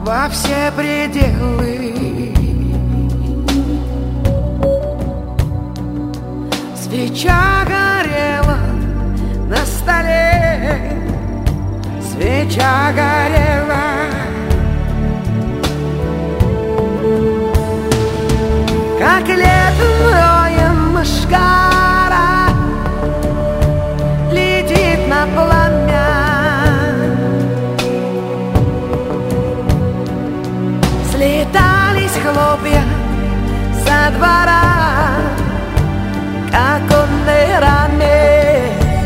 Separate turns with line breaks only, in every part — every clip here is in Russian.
во все пределы. Свеча горела на столе, свеча горела. Как летом мышкара летит на пламя, слетались хлопья со двора, как конной раме.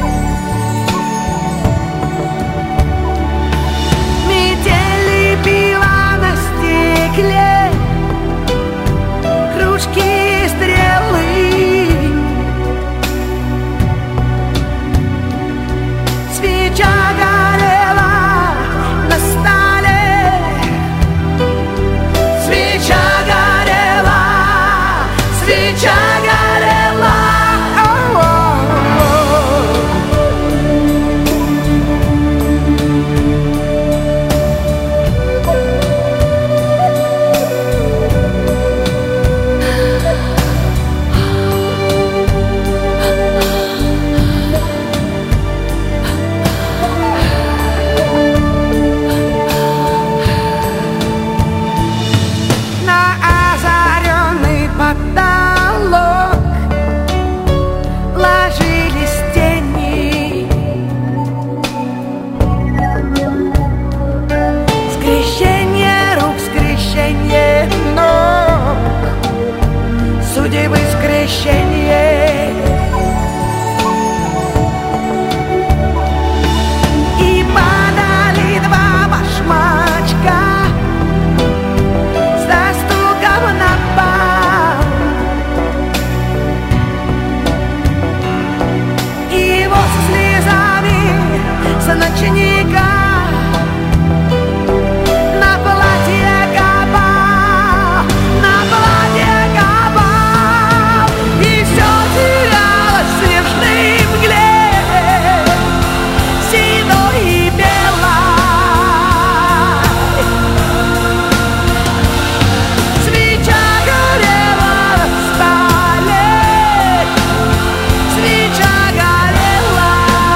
Метели пива на стекле, кружки и стрелы. Свеча горела на столе, свеча горела, свеча горела. Судьбы скрещение, и падали два башмачка с застуком на пол, и его со слезами с ночника на платье капал, на платье капал, и все терялось в снежной мгле, седой и белой. Свеча горела на столе, свеча горела.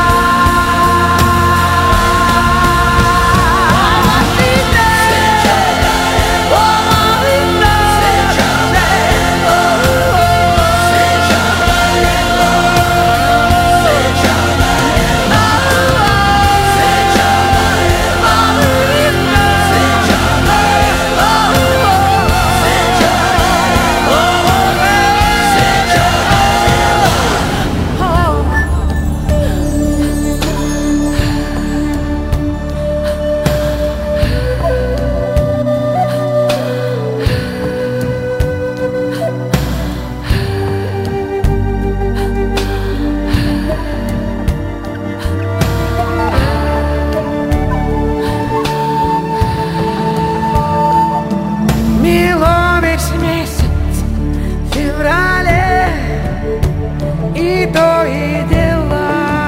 Мело весь месяц в феврале, и то и дело,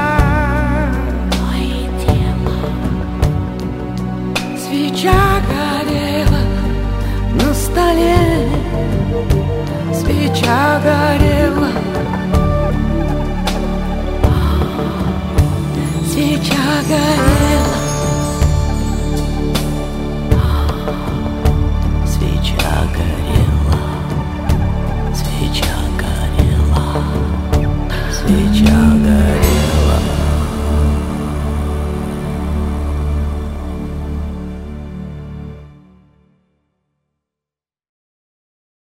свеча горела на столе, свеча горела, свеча горела, свеча горела, свеча горела, свеча.